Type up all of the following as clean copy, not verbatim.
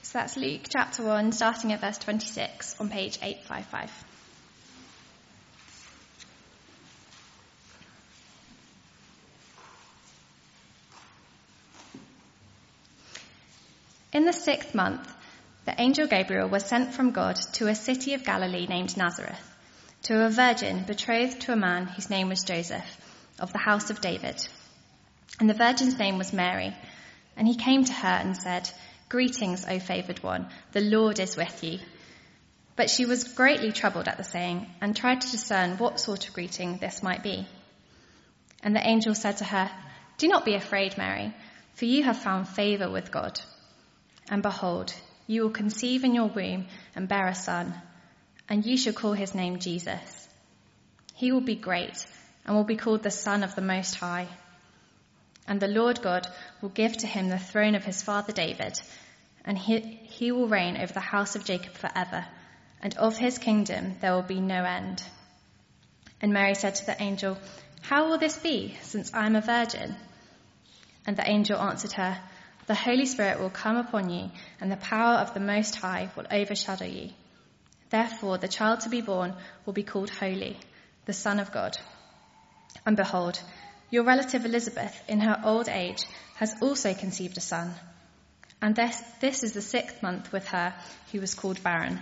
So that's Luke chapter 1, starting at verse 26 on page 855. In the 6th month, the angel Gabriel was sent from God to a city of Galilee named Nazareth, to a virgin betrothed to a man whose name was Joseph, of the house of David. And the virgin's name was Mary. And he came to her and said, "Greetings, O favoured one, the Lord is with you." But she was greatly troubled at the saying, and tried to discern what sort of greeting this might be. And the angel said to her, "Do not be afraid, Mary, for you have found favour with God. And behold, you will conceive in your womb and bear a son, and you shall call his name Jesus. He will be great and will be called the Son of the Most High. And the Lord God will give to him the throne of his father David, and he will reign over the house of Jacob forever, and of his kingdom there will be no end." And Mary said to the angel, "How will this be, since I am a virgin?" And the angel answered her, "The Holy Spirit will come upon you, and the power of the Most High will overshadow you. Therefore, the child to be born will be called Holy, the Son of God. And behold, your relative Elizabeth, in her old age, has also conceived a son. And this is the 6th month with her who was called barren.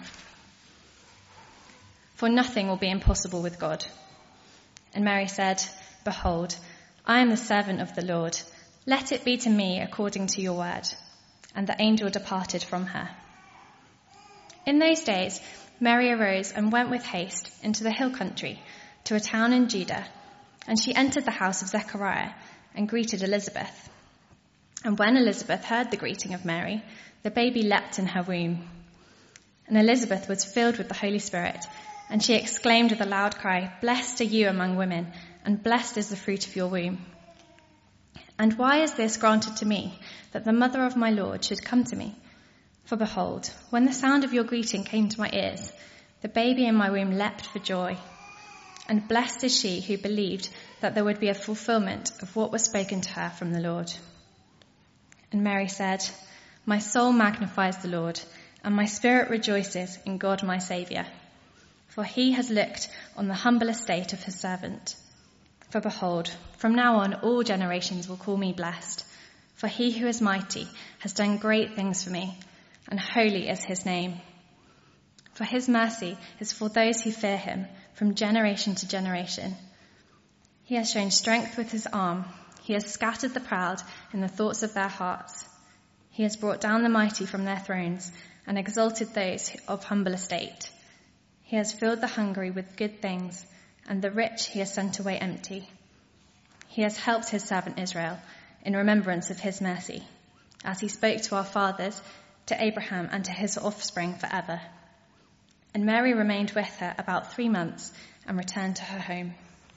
For nothing will be impossible with God." And Mary said, "Behold, I am the servant of the Lord. Let it be to me according to your word." And the angel departed from her. In those days, Mary arose and went with haste into the hill country, to a town in Judah, and she entered the house of Zechariah and greeted Elizabeth. And when Elizabeth heard the greeting of Mary, the baby leapt in her womb. And Elizabeth was filled with the Holy Spirit, and she exclaimed with a loud cry, "Blessed are you among women, and blessed is the fruit of your womb. And why is this granted to me, that the mother of my Lord should come to me? For behold, when the sound of your greeting came to my ears, the baby in my womb leapt for joy. And blessed is she who believed that there would be a fulfillment of what was spoken to her from the Lord." And Mary said, "My soul magnifies the Lord, and my spirit rejoices in God my Saviour. For he has looked on the humble estate of his servant. For behold, from now on all generations will call me blessed. For he who is mighty has done great things for me, and holy is his name. For his mercy is for those who fear him from generation to generation. He has shown strength with his arm. He has scattered the proud in the thoughts of their hearts. He has brought down the mighty from their thrones and exalted those of humble estate. He has filled the hungry with good things, and the rich he has sent away empty. He has helped his servant Israel in remembrance of his mercy, as he spoke to our fathers, to Abraham and to his offspring forever." And Mary remained with her about 3 months and returned to her home.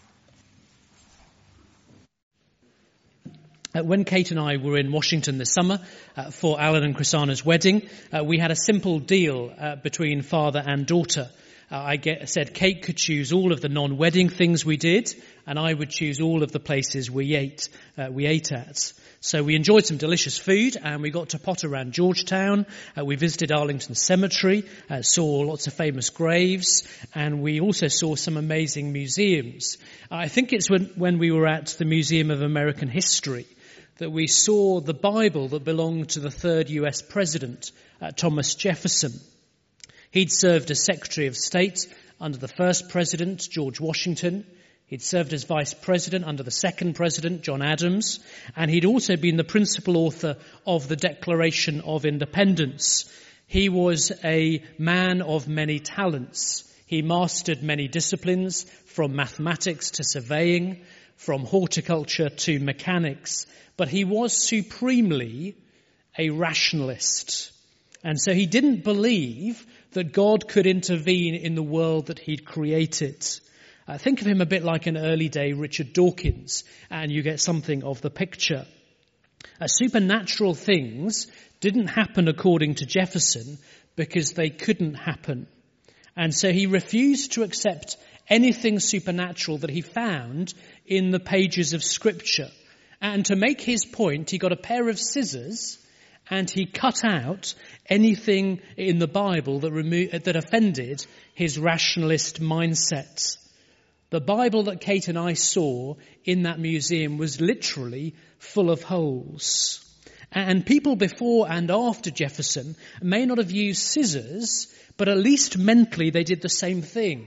When Kate and I were in Washington this summer for Alan and Chrisana's wedding, we had a simple deal between father and daughter. I said Kate could choose all of the non-wedding things we did, and I would choose all of the places we ate at. So we enjoyed some delicious food, and we got to potter around Georgetown. We visited Arlington Cemetery, saw lots of famous graves, and we also saw some amazing museums. I think it's when we were at the Museum of American History that we saw the Bible that belonged to the third US president, Thomas Jefferson. He'd served as Secretary of State under the first president, George Washington. He'd served as Vice President under the second president, John Adams. And he'd also been the principal author of the Declaration of Independence. He was a man of many talents. He mastered many disciplines, from mathematics to surveying, from horticulture to mechanics. But he was supremely a rationalist. And so he didn't believe that God could intervene in the world that he'd created. Think of him a bit like an early day Richard Dawkins, and you get something of the picture. Supernatural things didn't happen according to Jefferson because they couldn't happen. And so he refused to accept anything supernatural that he found in the pages of Scripture. And to make his point, he got a pair of scissors and he cut out anything in the Bible that offended his rationalist mindset. The Bible that Kate and I saw in that museum was literally full of holes. And people before and after Jefferson may not have used scissors, but at least mentally they did the same thing.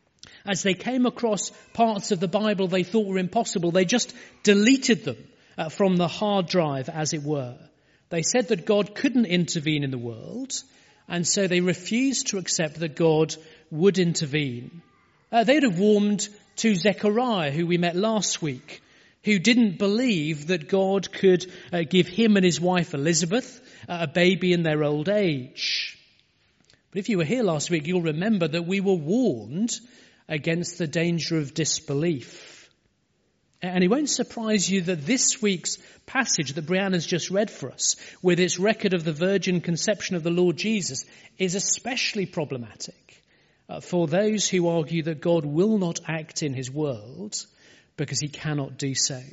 As they came across parts of the Bible they thought were impossible, they just deleted them from the hard drive, as it were. They said that God couldn't intervene in the world, and so they refused to accept that God would intervene. They'd have warmed to Zechariah, who we met last week, who didn't believe that God could give him and his wife Elizabeth a baby in their old age. But if you were here last week, you'll remember that we were warned against the danger of disbelief. And it won't surprise you that this week's passage that Brianne has just read for us, with its record of the virgin conception of the Lord Jesus, is especially problematic for those who argue that God will not act in his world because he cannot do so.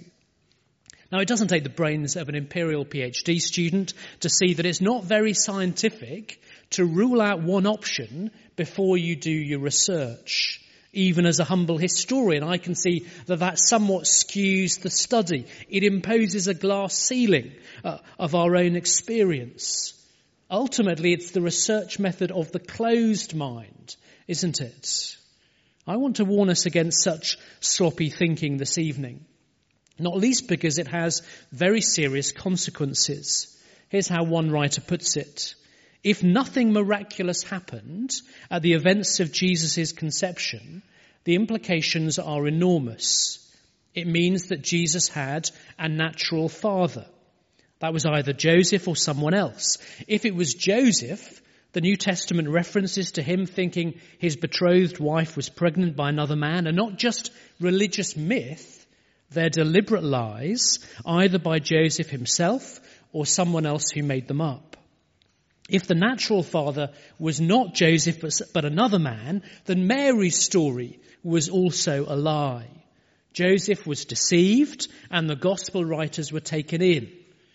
Now, it doesn't take the brains of an Imperial PhD student to see that it's not very scientific to rule out one option before you do your research. Even as a humble historian, I can see that somewhat skews the study. It imposes a glass ceiling of our own experience. Ultimately, it's the research method of the closed mind, isn't it? I want to warn us against such sloppy thinking this evening, not least because it has very serious consequences. Here's how one writer puts it. If nothing miraculous happened at the events of Jesus' conception, the implications are enormous. It means that Jesus had a natural father. That was either Joseph or someone else. If it was Joseph, the New Testament references to him thinking his betrothed wife was pregnant by another man are not just religious myth, they're deliberate lies, either by Joseph himself or someone else who made them up. If the natural father was not Joseph but another man, then Mary's story was also a lie. Joseph was deceived and the gospel writers were taken in.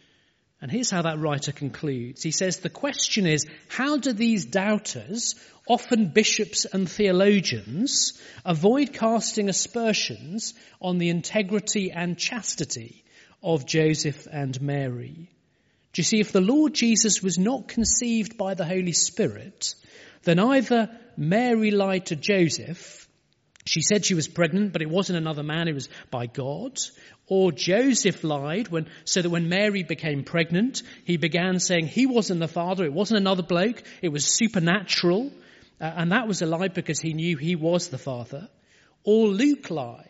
And here's how that writer concludes. He says, the question is, how do these doubters, often bishops and theologians, avoid casting aspersions on the integrity and chastity of Joseph and Mary? Do you see, if the Lord Jesus was not conceived by the Holy Spirit, then either Mary lied to Joseph, she said she was pregnant, but it wasn't another man, it was by God, or Joseph lied so that when Mary became pregnant, he began saying he wasn't the father, it wasn't another bloke, it was supernatural, and that was a lie because he knew he was the father. Or Luke lied,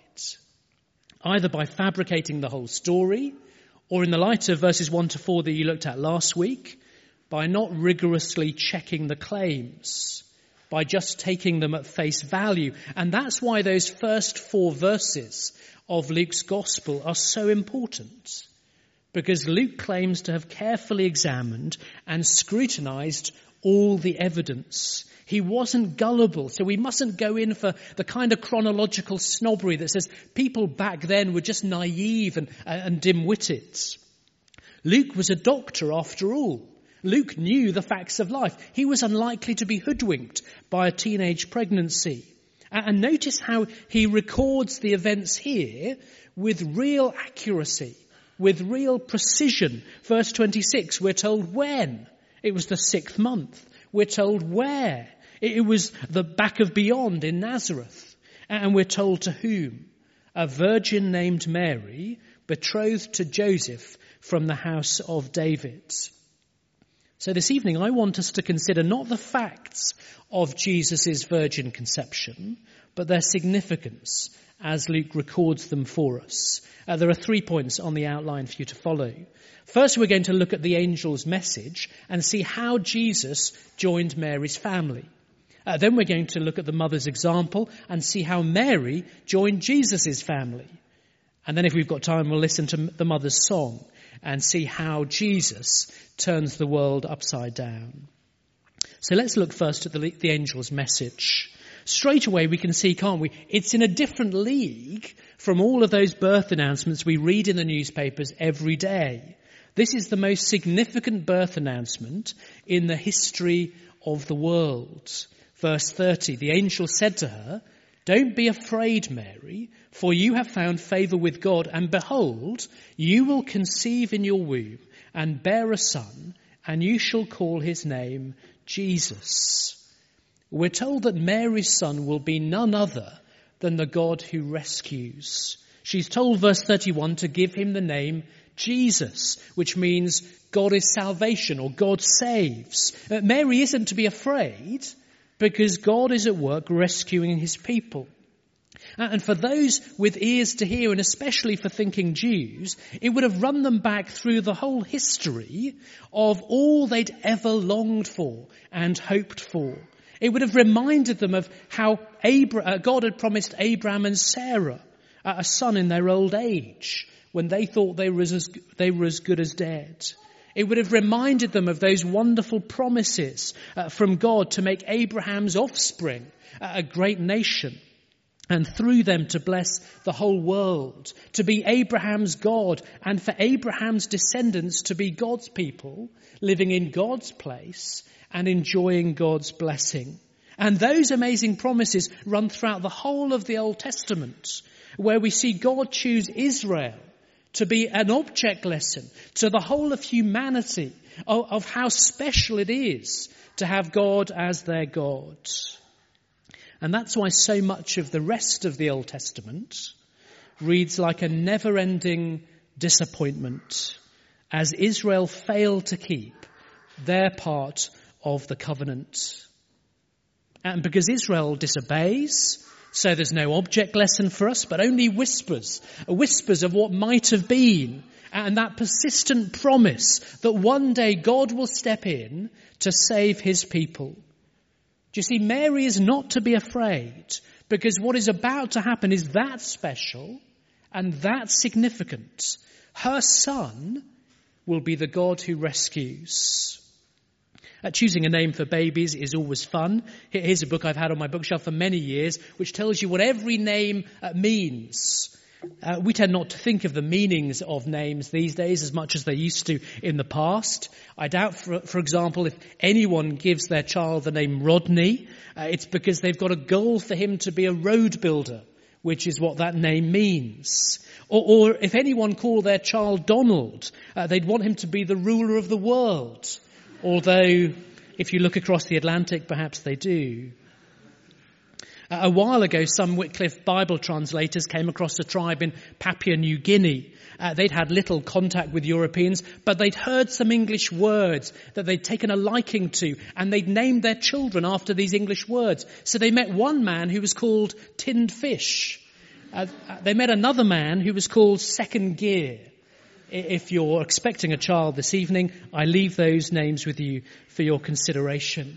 either by fabricating the whole story, or in the light of verses 1 to 4 that you looked at last week, by not rigorously checking the claims, by just taking them at face value. And that's why those first 4 verses of Luke's gospel are so important, because Luke claims to have carefully examined and scrutinized all the evidence. He wasn't gullible, so we mustn't go in for the kind of chronological snobbery that says people back then were just naive and dim-witted. Luke was a doctor after all. Luke knew the facts of life. He was unlikely to be hoodwinked by a teenage pregnancy. And notice how he records the events here with real accuracy, with real precision. Verse 26, we're told when. It was the 6th month. We're told where. It was the back of beyond in Nazareth. And we're told to whom. A virgin named Mary, betrothed to Joseph from the house of David. So this evening I want us to consider not the facts of Jesus' virgin conception, but their significance as Luke records them for us. There are 3 points on the outline for you to follow. First, we're going to look at the angel's message and see how Jesus joined Mary's family. Then we're going to look at the mother's example and see how Mary joined Jesus' family. And then if we've got time, we'll listen to the mother's song and see how Jesus turns the world upside down. So let's look first at the angel's message. Straight away we can see, can't we? It's in a different league from all of those birth announcements we read in the newspapers every day. This is the most significant birth announcement in the history of the world. Verse 30, the angel said to her, "Don't be afraid, Mary, for you have found favour with God, and behold, you will conceive in your womb and bear a son, and you shall call his name Jesus." We're told that Mary's son will be none other than the God who rescues. She's told, verse 31, to give him the name Jesus, which means God is salvation or God saves. Mary isn't to be afraid because God is at work rescuing his people. And for those with ears to hear, and especially for thinking Jews, it would have run them back through the whole history of all they'd ever longed for and hoped for. It would have reminded them of how God had promised Abraham and Sarah a son in their old age when they thought they were as good as dead. It would have reminded them of those wonderful promises from God to make Abraham's offspring a great nation, and through them to bless the whole world, to be Abraham's God, and for Abraham's descendants to be God's people, living in God's place and enjoying God's blessing. And those amazing promises run throughout the whole of the Old Testament, where we see God choose Israel to be an object lesson to the whole of humanity of how special it is to have God as their God. And that's why so much of the rest of the Old Testament reads like a never-ending disappointment as Israel failed to keep their part of the covenant. And because Israel disobeys, so there's no object lesson for us, but only whispers of what might have been, and that persistent promise that one day God will step in to save his people. Do you see, Mary is not to be afraid, because what is about to happen is that special and that significant. Her son will be the God who rescues. Choosing a name for babies is always fun. Here's a book I've had on my bookshelf for many years, which tells you what every name means. We tend not to think of the meanings of names these days as much as they used to in the past. I doubt, for example, if anyone gives their child the name Rodney, it's because they've got a goal for him to be a road builder, which is what that name means. Or if anyone called their child Donald, they'd want him to be the ruler of the world. Although, if you look across the Atlantic, perhaps they do. A while ago, some Wycliffe Bible translators came across a tribe in Papua New Guinea. They'd had little contact with Europeans, but they'd heard some English words that they'd taken a liking to, and they'd named their children after these English words. So they met one man who was called Tinned Fish. They met another man who was called Second Gear. If you're expecting a child this evening, I leave those names with you for your consideration.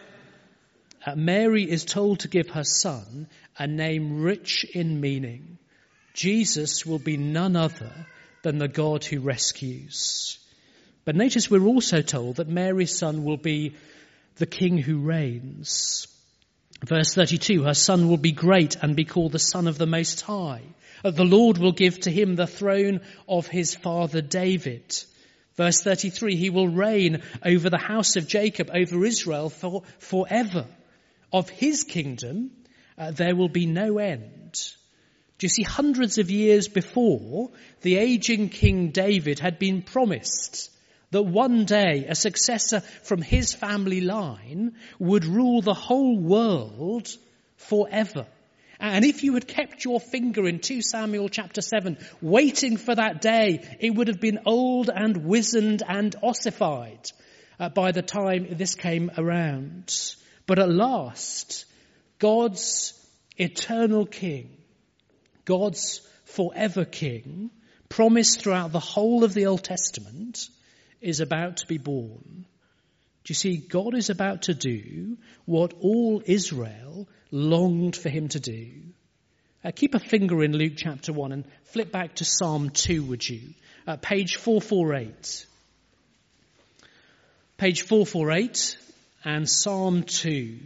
Mary is told to give her son a name rich in meaning. Jesus will be none other than the God who rescues. But notice we're also told that Mary's son will be the King who reigns. Verse 32, her son will be great and be called the Son of the Most High. The Lord will give to him the throne of his father David. Verse 33, he will reign over the house of Jacob, over Israel forever. Of his kingdom, there will be no end. Do you see, hundreds of years before, the aging King David had been promised that one day a successor from his family line would rule the whole world forever. And if you had kept your finger in 2 Samuel chapter 7, waiting for that day, it would have been old and wizened and ossified by the time this came around. But at last, God's eternal King, God's forever King, promised throughout the whole of the Old Testament, is about to be born. Do you see, God is about to do what all Israel longed for him to do. Keep a finger in Luke chapter 1 and flip back to Psalm 2, would you? Page 448. Page 448 and Psalm 2.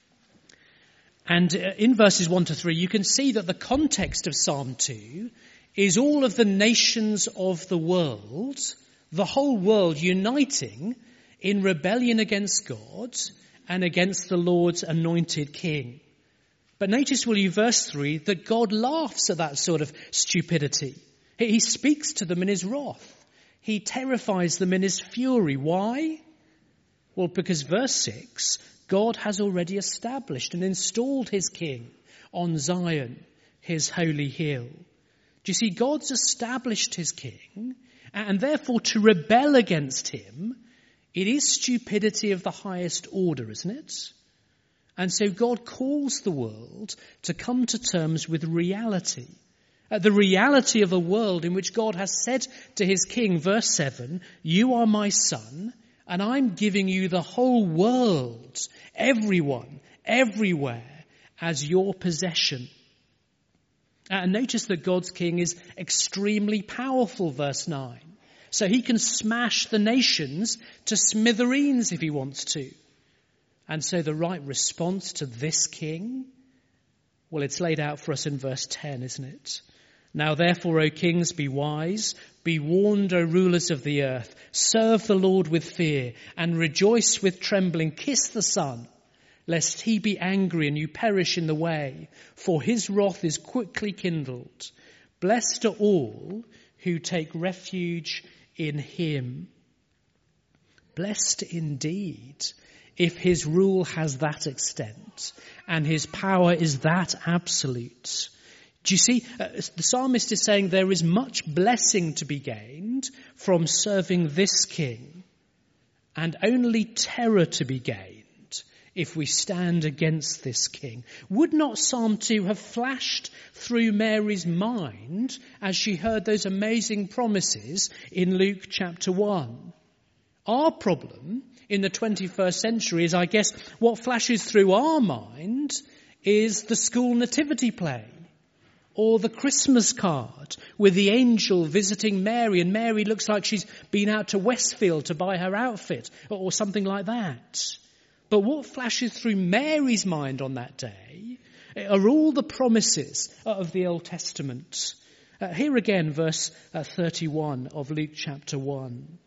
And in verses 1 to 3, you can see that the context of Psalm 2 is all of the nations of the world, the whole world uniting in rebellion against God and against the Lord's anointed king. But notice, will you, verse 3, that God laughs at that sort of stupidity. He speaks to them in his wrath. He terrifies them in his fury. Why? Well, because verse 6, God has already established and installed his king on Zion, his holy hill. Do you see, God's established his king, and therefore to rebel against him, it is stupidity of the highest order, isn't it? And so God calls the world to come to terms with reality. The reality of a world in which God has said to his king, verse 7, you are my son, and I'm giving you the whole world, everyone, everywhere, as your possession. And notice that God's king is extremely powerful, verse 9. So he can smash the nations to smithereens if he wants to. And so the right response to this king, well, it's laid out for us in verse 10, isn't it? Now therefore, O kings, be wise, be warned, O rulers of the earth, serve the Lord with fear and rejoice with trembling, kiss the Son, lest he be angry and you perish in the way, for his wrath is quickly kindled. Blessed are all who take refuge in him. Blessed indeed if his rule has that extent and his power is that absolute. Do you see, the psalmist is saying there is much blessing to be gained from serving this king, and only terror to be gained if we stand against this king. Would not Psalm 2 have flashed through Mary's mind as she heard those amazing promises in Luke chapter 1? Our problem in the 21st century is, I guess, what flashes through our mind is the school nativity play, or the Christmas card with the angel visiting Mary, and Mary looks like she's been out to Westfield to buy her outfit, or something like that. But what flashes through Mary's mind on that day are all the promises of the Old Testament. Here again, verse 31 of Luke chapter 1.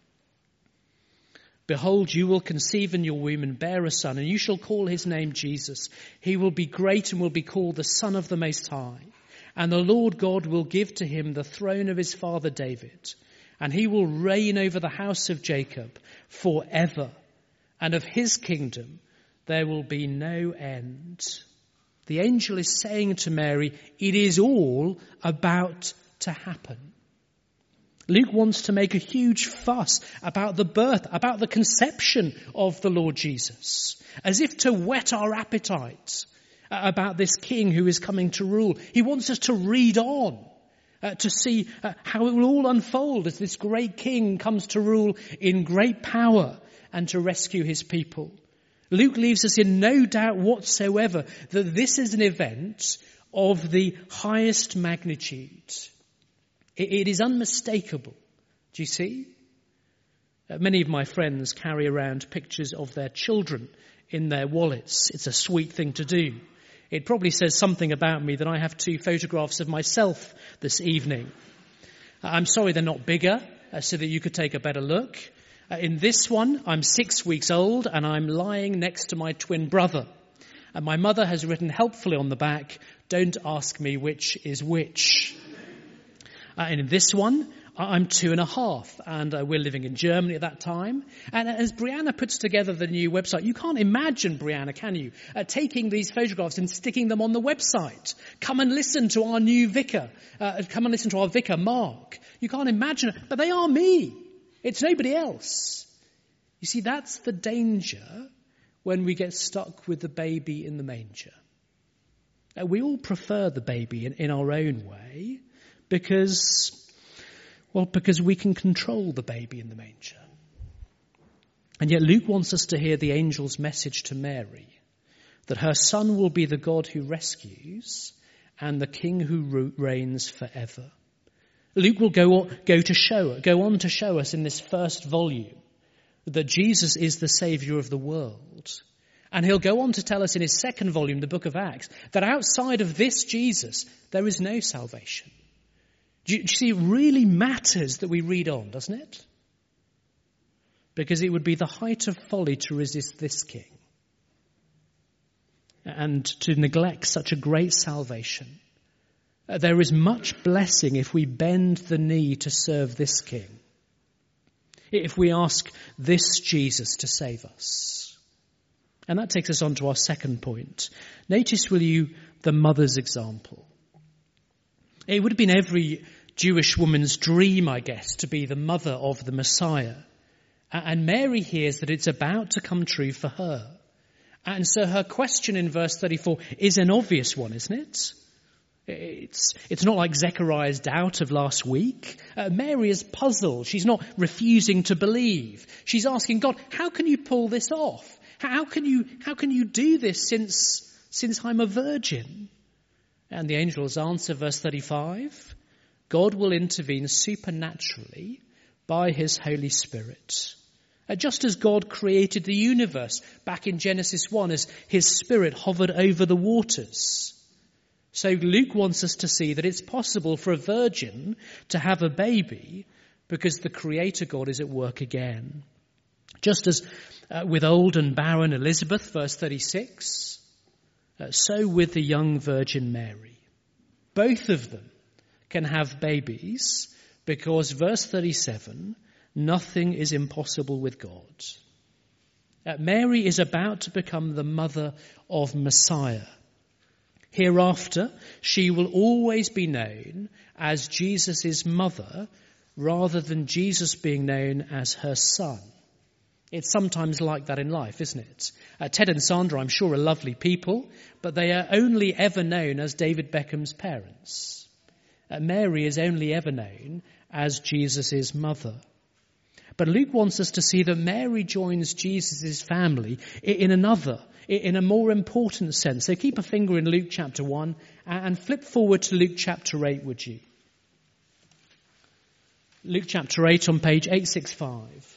Behold, you will conceive in your womb and bear a son, and you shall call his name Jesus. He will be great and will be called the Son of the Most High. And the Lord God will give to him the throne of his father David, and he will reign over the house of Jacob forever, and of his kingdom there will be no end. The angel is saying to Mary, it is all about to happen. Luke wants to make a huge fuss about the birth, about the conception of the Lord Jesus, as if to whet our appetite about this king who is coming to rule. He wants us to read on, to see how it will all unfold as this great king comes to rule in great power and to rescue his people. Luke leaves us in no doubt whatsoever that this is an event of the highest magnitude. It is unmistakable. Do you see? Many of my friends carry around pictures of their children in their wallets. It's a sweet thing to do. It probably says something about me that I have 2 photographs of myself this evening. I'm sorry they're not bigger, so that you could take a better look. In this one, I'm 6 weeks old and I'm lying next to my twin brother. And my mother has written helpfully on the back, don't ask me which is which. And in this one, I'm 2.5, and we're living in Germany at that time. And as Brianna puts together the new website, you can't imagine, Brianna, can you, taking these photographs and sticking them on the website. Come and listen to our new vicar. Come and listen to our vicar, Mark. You can't imagine it, but they are me. It's nobody else. You see, that's the danger when we get stuck with the baby in the manger. We all prefer the baby in our own way because we can control the baby in the manger. And yet Luke wants us to hear the angel's message to Mary, that her son will be the God who rescues and the king who reigns forever. Luke will go on to show us in this first volume that Jesus is the Saviour of the world. And he'll go on to tell us in his second volume, the book of Acts, that outside of this Jesus, there is no salvation. Do you see, it really matters that we read on, doesn't it? Because it would be the height of folly to resist this king and to neglect such a great salvation. There is much blessing if we bend the knee to serve this king, if we ask this Jesus to save us. And that takes us on to our second point. Notice, will you, the mother's example. It would have been every Jewish woman's dream, I guess, to be the mother of the Messiah. And Mary hears that it's about to come true for her. And so her question in verse 34 is an obvious one, isn't it? It's not like Zechariah's doubt of last week. Mary is puzzled. She's not refusing to believe. She's asking God, how can you pull this off? How can you do this since I'm a virgin? And the angel's answer, verse 35, God will intervene supernaturally by his Holy Spirit. Just as God created the universe back in Genesis 1 as his Spirit hovered over the waters. So Luke wants us to see that it's possible for a virgin to have a baby because the Creator God is at work again. Just as with old and barren Elizabeth, verse 36, so with the young Virgin Mary. Both of them can have babies because, verse 37, nothing is impossible with God. Mary is about to become the mother of Messiah. Hereafter, she will always be known as Jesus' mother rather than Jesus being known as her son. It's sometimes like that in life, isn't it? Ted and Sandra, I'm sure, are lovely people, but they are only ever known as David Beckham's parents. Mary is only ever known as Jesus' mother. But Luke wants us to see that Mary joins Jesus' family in a more important sense. So keep a finger in Luke chapter 1 and flip forward to Luke chapter 8, would you? Luke chapter 8 on page 865.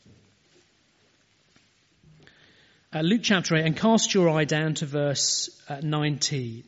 Luke chapter 8, and cast your eye down to verse 19.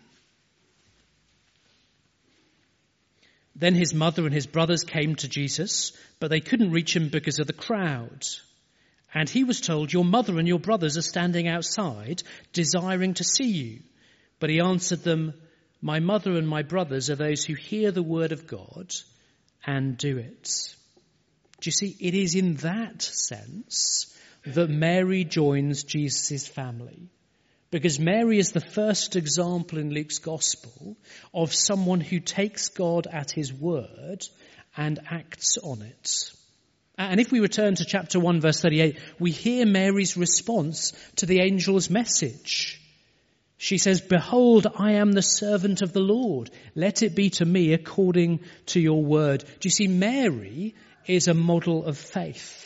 Then his mother and his brothers came to Jesus, but they couldn't reach him because of the crowd. And he was told, your mother and your brothers are standing outside, desiring to see you. But he answered them, my mother and my brothers are those who hear the word of God and do it. Do you see, it is in that sense that Mary joins Jesus' family. Because Mary is the first example in Luke's gospel of someone who takes God at his word and acts on it. And if we return to chapter 1, verse 38, we hear Mary's response to the angel's message. She says, behold, I am the servant of the Lord. Let it be to me according to your word. Do you see, Mary is a model of faith.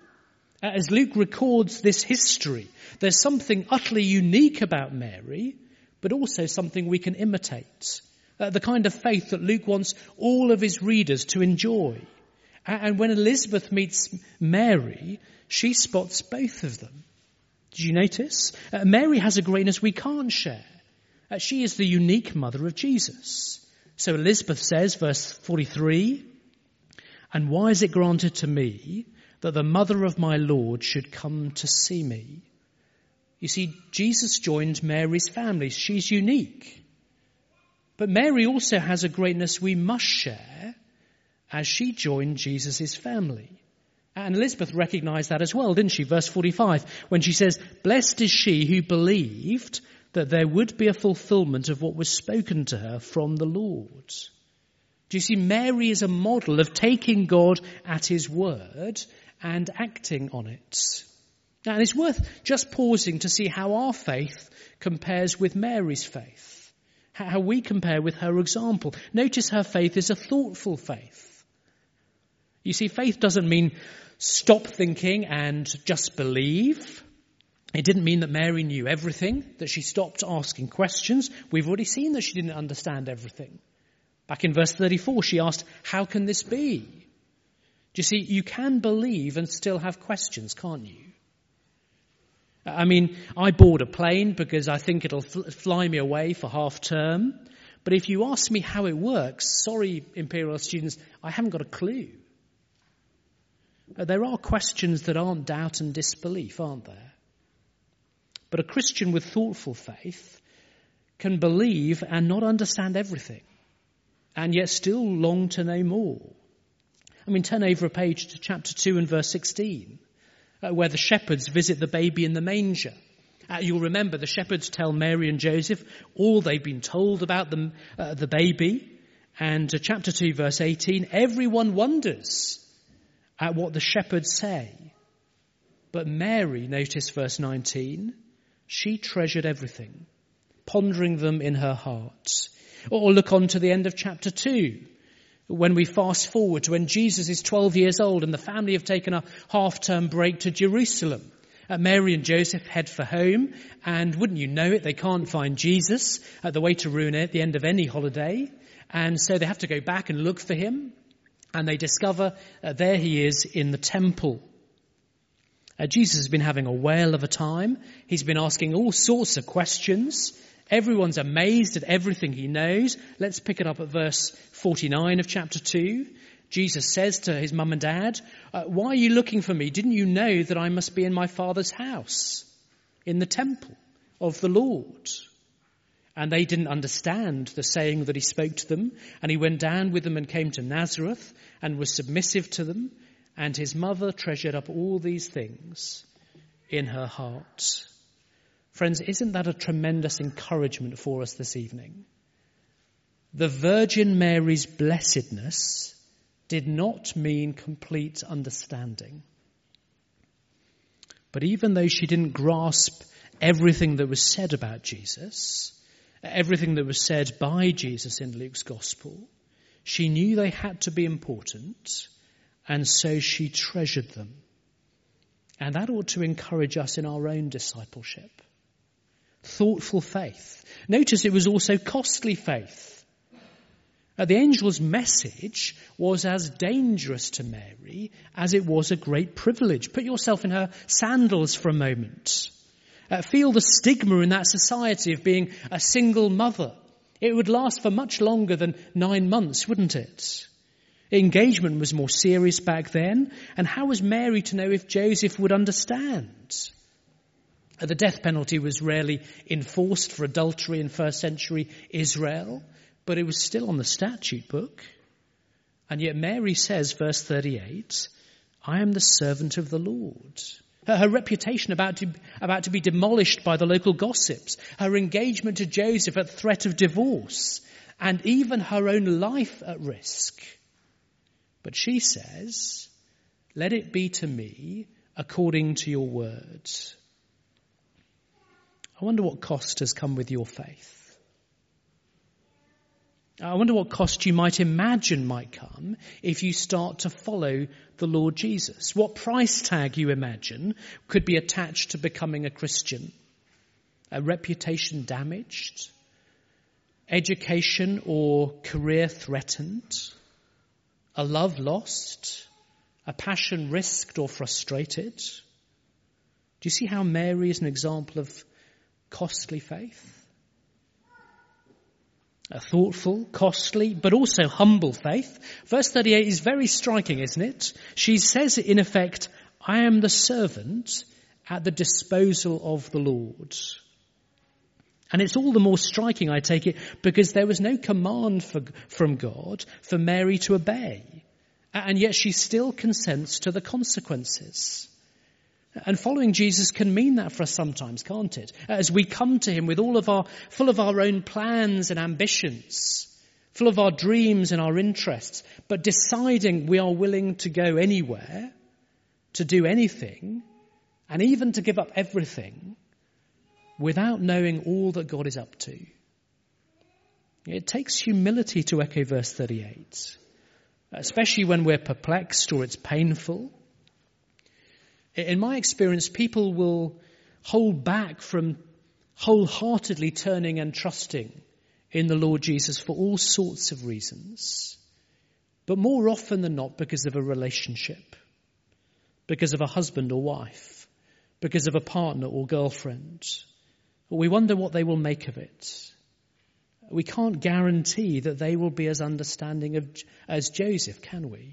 As Luke records this history, there's something utterly unique about Mary, but also something we can imitate. The kind of faith that Luke wants all of his readers to enjoy. And when Elizabeth meets Mary, she spots both of them. Did you notice? Mary has a greatness we can't share. She is the unique mother of Jesus. So Elizabeth says, verse 43, and why is it granted to me that the mother of my Lord should come to see me? You see, Jesus joined Mary's family. She's unique. But Mary also has a greatness we must share as she joined Jesus' family. And Elizabeth recognized that as well, didn't she? Verse 45, when she says, blessed is she who believed that there would be a fulfillment of what was spoken to her from the Lord. Do you see, Mary is a model of taking God at his word and acting on it. And it's worth just pausing to see how our faith compares with Mary's faith, how we compare with her example. Notice her faith is a thoughtful faith. You see, faith doesn't mean stop thinking and just believe. It didn't mean that Mary knew everything, that she stopped asking questions. We've already seen that she didn't understand everything. Back in verse 34, she asked, how can this be? Do you see, you can believe and still have questions, can't you? I mean, I board a plane because I think it'll fly me away for half term. But if you ask me how it works, sorry, Imperial students, I haven't got a clue. There are questions that aren't doubt and disbelief, aren't there? But a Christian with thoughtful faith can believe and not understand everything, and yet still long to know more. I mean, turn over a page to chapter 2 and verse 16, where the shepherds visit the baby in the manger. You'll remember the shepherds tell Mary and Joseph all they've been told about the baby. And chapter 2, verse 18, everyone wonders at what the shepherds say. But Mary, notice verse 19, she treasured everything, pondering them in her heart. Or look on to the end of chapter 2, when we fast forward to when Jesus is 12 years old and the family have taken a half-term break to Jerusalem. Mary and Joseph head for home, and wouldn't you know it, they can't find Jesus at the way to ruin it at the end of any holiday. And so they have to go back and look for him, and they discover there he is in the temple. Jesus has been having a whale of a time. He's been asking all sorts of questions. Everyone's amazed at everything he knows. Let's pick it up at verse 49 of chapter 2. Jesus says to his mum and dad, why are you looking for me? Didn't you know that I must be in my Father's house, in the temple of the Lord? And they didn't understand the saying that he spoke to them. And he went down with them and came to Nazareth and was submissive to them. And his mother treasured up all these things in her heart. Friends, isn't that a tremendous encouragement for us this evening? The Virgin Mary's blessedness did not mean complete understanding. But even though she didn't grasp everything that was said about Jesus, everything that was said by Jesus in Luke's gospel, she knew they had to be important, and so she treasured them. And that ought to encourage us in our own discipleship. Thoughtful faith. Notice it was also costly faith. The angel's message was as dangerous to Mary as it was a great privilege. Put yourself in her sandals for a moment. Feel the stigma in that society of being a single mother. It would last for much longer than 9 months, wouldn't it? Engagement was more serious back then. And how was Mary to know if Joseph would understand? The death penalty was rarely enforced for adultery in first century Israel, but it was still on the statute book. And yet Mary says, verse 38, I am the servant of the Lord. Her reputation about to be demolished by the local gossips, her engagement to Joseph at threat of divorce, and even her own life at risk. But she says, let it be to me according to your word. I wonder what cost has come with your faith. I wonder what cost you might imagine might come if you start to follow the Lord Jesus. What price tag you imagine could be attached to becoming a Christian? A reputation damaged? Education or career threatened? A love lost? A passion risked or frustrated? Do you see how Mary is an example of costly faith? A thoughtful, costly, but also humble faith. Verse 38 is very striking, isn't it? She says in effect, I am the servant at the disposal of the Lord. And it's all the more striking, I take it, because there was no command from God for Mary to obey. And yet she still consents to the consequences. And following Jesus can mean that for us sometimes, can't it? As we come to him with full of our own plans and ambitions, full of our dreams and our interests, but deciding we are willing to go anywhere, to do anything, and even to give up everything without knowing all that God is up to. It takes humility to echo verse 38, especially when we're perplexed or it's painful. In my experience, people will hold back from wholeheartedly turning and trusting in the Lord Jesus for all sorts of reasons. But more often than not because of a relationship, because of a husband or wife, because of a partner or girlfriend. We wonder what they will make of it. We can't guarantee that they will be as understanding as Joseph, can we?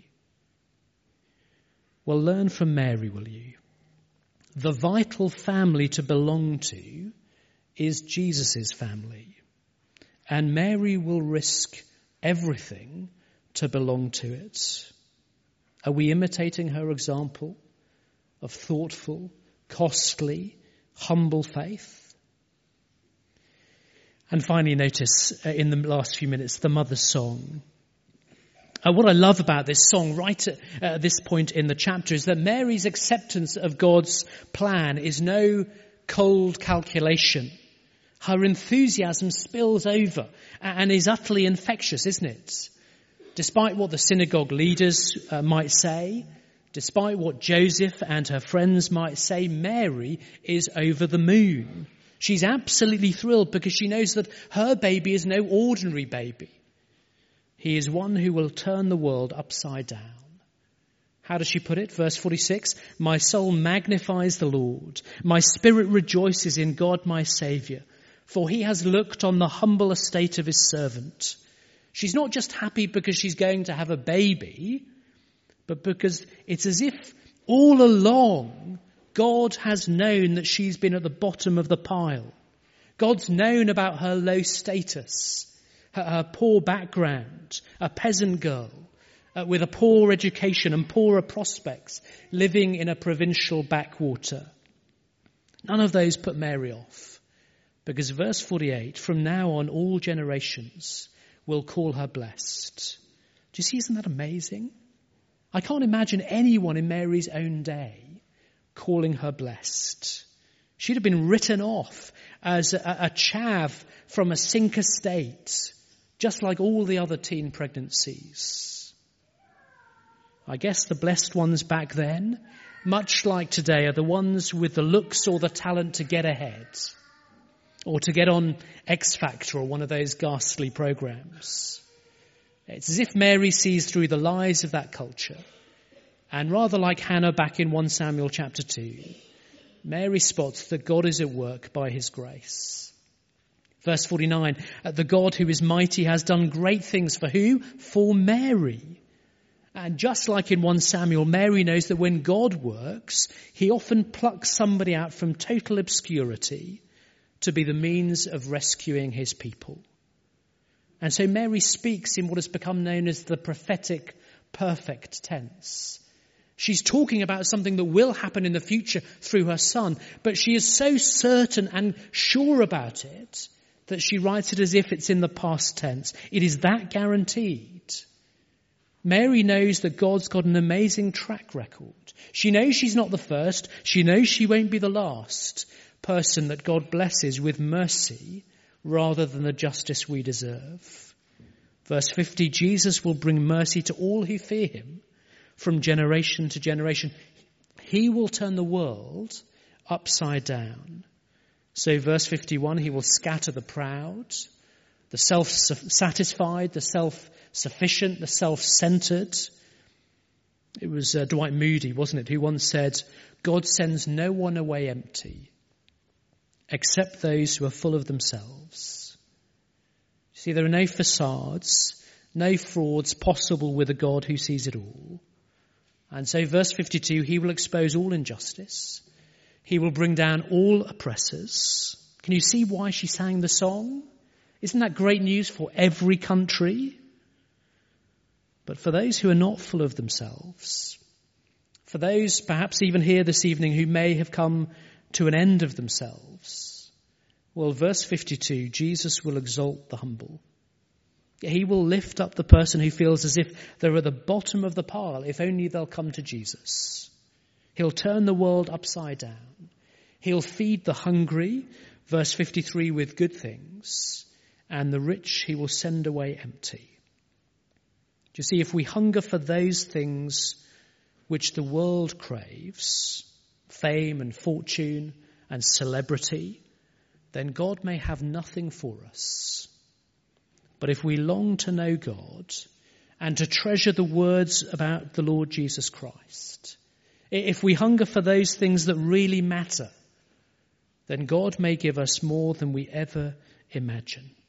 Well, learn from Mary, will you? The vital family to belong to is Jesus' family. And Mary will risk everything to belong to it. Are we imitating her example of thoughtful, costly, humble faith? And finally, notice in the last few minutes, the mother's song. What I love about this song right at this point in the chapter is that Mary's acceptance of God's plan is no cold calculation. Her enthusiasm spills over and is utterly infectious, isn't it? Despite what the synagogue leaders might say, despite what Joseph and her friends might say, Mary is over the moon. She's absolutely thrilled because she knows that her baby is no ordinary baby. He is one who will turn the world upside down. How does she put it? Verse 46, my soul magnifies the Lord. My spirit rejoices in God my Saviour, for he has looked on the humble estate of his servant. She's not just happy because she's going to have a baby, but because it's as if all along God has known that she's been at the bottom of the pile. God's known about her low status, her poor background, a peasant girl with a poor education and poorer prospects, living in a provincial backwater. None of those put Mary off, because verse 48, from now on all generations will call her blessed. Do you see, isn't that amazing? I can't imagine anyone in Mary's own day calling her blessed. She'd have been written off as a chav from a sink estate, just like all the other teen pregnancies. I guess the blessed ones back then, much like today, are the ones with the looks or the talent to get ahead, or to get on X Factor or one of those ghastly programs. It's as if Mary sees through the lies of that culture. And rather like Hannah back in 1 Samuel chapter 2, Mary spots that God is at work by his grace. Verse 49, the God who is mighty has done great things for who? For Mary. And just like in 1 Samuel, Mary knows that when God works, he often plucks somebody out from total obscurity to be the means of rescuing his people. And so Mary speaks in what has become known as the prophetic perfect tense. She's talking about something that will happen in the future through her son, but she is so certain and sure about it that she writes it as if it's in the past tense. It is that guaranteed. Mary knows that God's got an amazing track record. She knows she's not the first. She knows she won't be the last person that God blesses with mercy rather than the justice we deserve. Verse 50, Jesus will bring mercy to all who fear him from generation to generation. He will turn the world upside down. So verse 51, he will scatter the proud, the self-satisfied, the self-sufficient, the self-centered. It was Dwight Moody, wasn't it, who once said, God sends no one away empty except those who are full of themselves. You see, there are no facades, no frauds possible with a God who sees it all. And so verse 52, he will expose all injustice. He will bring down all oppressors. Can you see why she sang the song? Isn't that great news for every country? But for those who are not full of themselves, for those perhaps even here this evening who may have come to an end of themselves, well, verse 52, Jesus will exalt the humble. He will lift up the person who feels as if they're at the bottom of the pile, if only they'll come to Jesus. He'll turn the world upside down. He'll feed the hungry, verse 53, with good things, and the rich he will send away empty. Do you see, if we hunger for those things which the world craves, fame and fortune and celebrity, then God may have nothing for us. But if we long to know God and to treasure the words about the Lord Jesus Christ, if we hunger for those things that really matter, then God may give us more than we ever imagined.